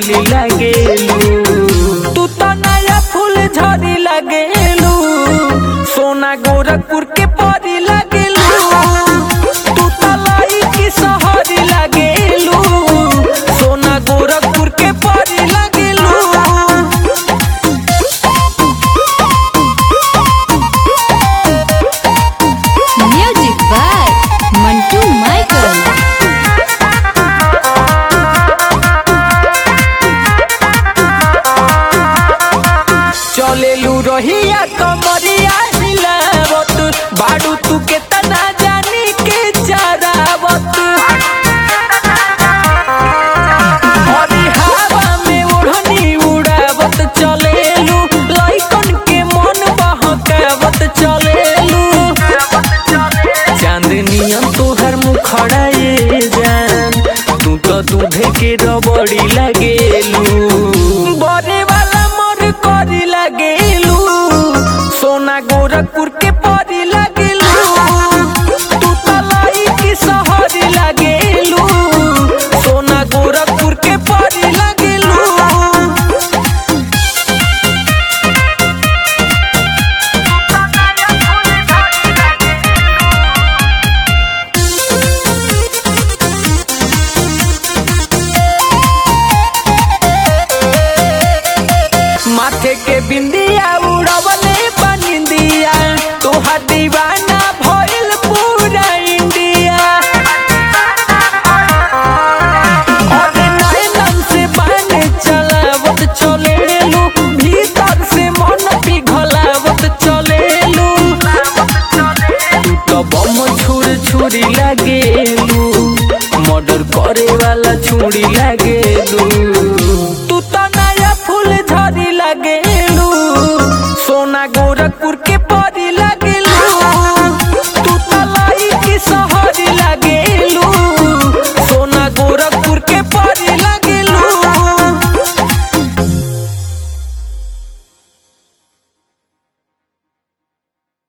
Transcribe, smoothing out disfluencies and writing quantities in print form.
खली लागेलू। तू तो नया फूल झड़ी लागेलू, सोना गोरखपुर के परी लागेलू। तू तो लाई की सहरी लागेलू, सोना गोरखपुर के परी लागेलू। Music by Mantu Michael. चलेलू रहिया कमरिया हिलावत, बाड़ू तू के तना जानी के चरावत। हरी हवा में ओढ़नी उड़ावत चलेलू, लइकन के मन बहकावत चलेलू। चांदनियन तोहर मुखड़ा ये जान, तू तो दूधे के रबड़ी लगेलू। बड़े वाला मोर करी लगेलू, सोना गोरखपुर के परी लगेलू। तू तो लाई की सहरी लगेलू, सोना गोरखपुर के परी लगेलू। माथे के बिंदिया उड़वले बनिंदिया, तोहार दीवाना भइल पूरा इंडिया। अरे नैनन से बाने चलावत चलेलू, भीतर से मन पिघलावत चलेलू। तू तो बम छुरी छुरी लागेलू, मर्डर करे वाला छुरी लागे।